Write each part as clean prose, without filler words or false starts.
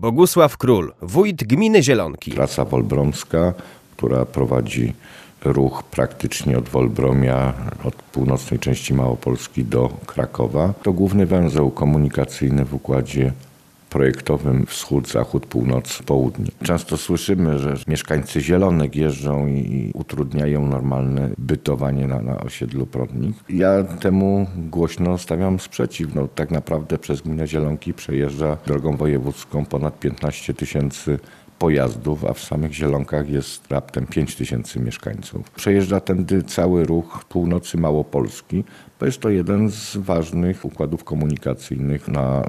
Bogusław Król, wójt gminy Zielonki. Trasa wolbromska, która prowadzi ruch praktycznie od Wolbromia, od północnej części Małopolski do Krakowa. To główny węzeł komunikacyjny w układzie projektowym wschód, zachód, północ, południe. Często słyszymy, że mieszkańcy Zielonek jeżdżą i utrudniają normalne bytowanie na osiedlu Prądnik. Ja temu głośno stawiam sprzeciw. Tak naprawdę przez gminę Zielonki przejeżdża drogą wojewódzką ponad 15 000 pojazdów, a w samych Zielonkach jest raptem 5 000 mieszkańców. Przejeżdża tędy cały ruch północy Małopolski, bo jest to jeden z ważnych układów komunikacyjnych na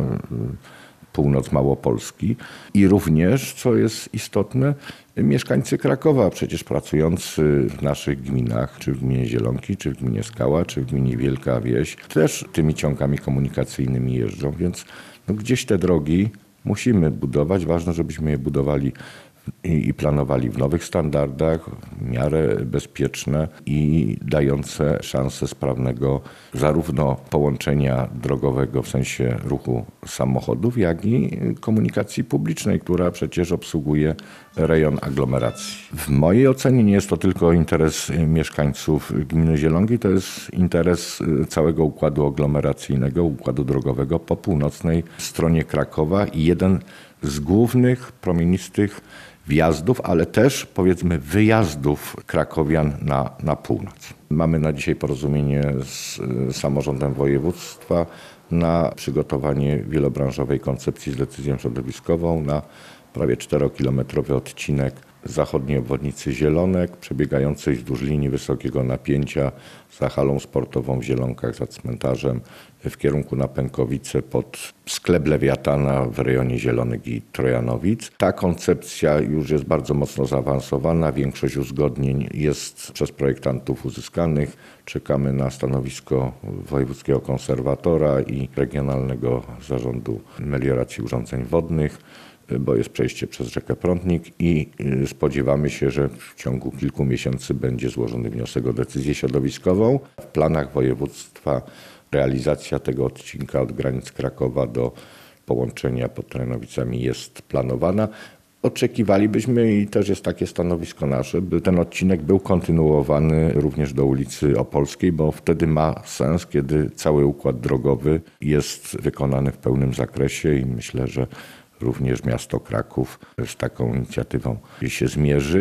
północ Małopolski i również, co jest istotne, mieszkańcy Krakowa, przecież pracujący w naszych gminach, czy w gminie Zielonki, czy w gminie Skała, czy w gminie Wielka Wieś, też tymi ciągami komunikacyjnymi jeżdżą, więc gdzieś te drogi musimy budować. Ważne, żebyśmy je budowali i planowali w nowych standardach, w miarę bezpieczne i dające szansę sprawnego zarówno połączenia drogowego w sensie ruchu samochodów, jak i komunikacji publicznej, która przecież obsługuje rejon aglomeracji. W mojej ocenie nie jest to tylko interes mieszkańców gminy Zielonki, to jest interes całego układu aglomeracyjnego, układu drogowego po północnej stronie Krakowa i jeden z głównych promienistych wjazdów, ale też powiedzmy wyjazdów krakowian na północ. Mamy na dzisiaj porozumienie z samorządem województwa na przygotowanie wielobranżowej koncepcji z decyzją środowiskową na prawie 4-kilometrowy odcinek zachodniej obwodnicy Zielonek, przebiegającej wzdłuż linii wysokiego napięcia za halą sportową w Zielonkach, za cmentarzem, w kierunku na Pękowice pod sklep Lewiatana w rejonie Zielonek i Trojanowic. Ta koncepcja już jest bardzo mocno zaawansowana. Większość uzgodnień jest przez projektantów uzyskanych. Czekamy na stanowisko wojewódzkiego konserwatora i Regionalnego Zarządu Melioracji Urządzeń Wodnych, bo jest przejście przez rzekę Prądnik i spodziewamy się, że w ciągu kilku miesięcy będzie złożony wniosek o decyzję środowiskową. W planach województwa realizacja tego odcinka od granic Krakowa do połączenia pod Trojanowicami jest planowana. Oczekiwalibyśmy i też jest takie stanowisko nasze, by ten odcinek był kontynuowany również do ulicy Opolskiej, bo wtedy ma sens, kiedy cały układ drogowy jest wykonany w pełnym zakresie i myślę, że również miasto Kraków z taką inicjatywą się zmierzy.